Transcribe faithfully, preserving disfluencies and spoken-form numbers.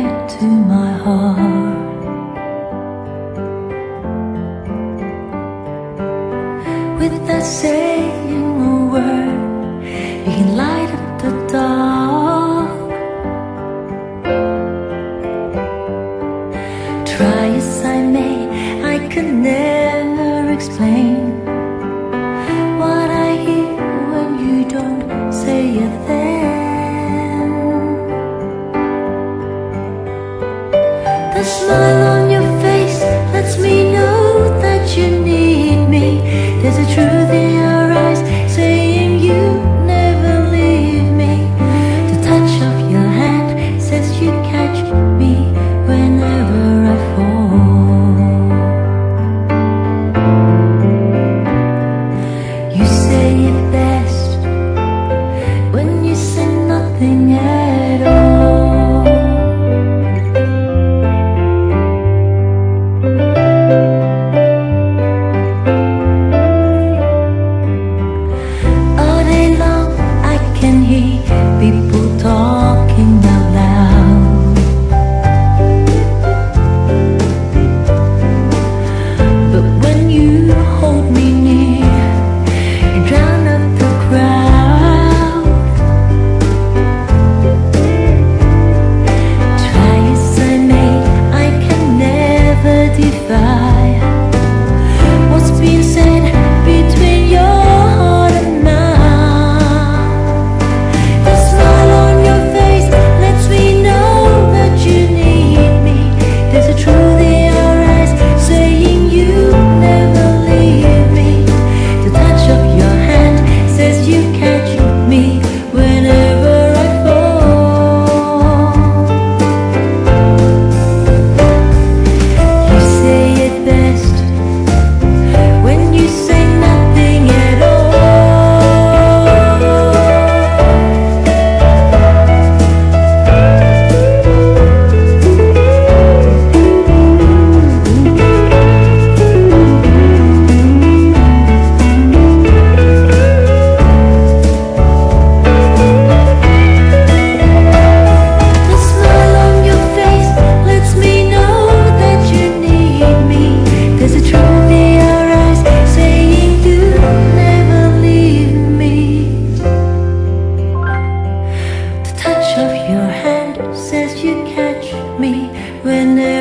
right to my heart. Without saying a word, you can light up the dark. Try as I may, I could never explain what I hear when you don't say a thing. The smile on your face lets me know that you need me. There's a truth in your eyes saying you never leave me. The touch of your hand says you catch me whenever I fall. You say it best when you say nothing at all. People talking out loud, but when you hold me near, you drown out the crowd. Try as I may, I can never defy what's being said between your heart and mine. Says you catch me whenever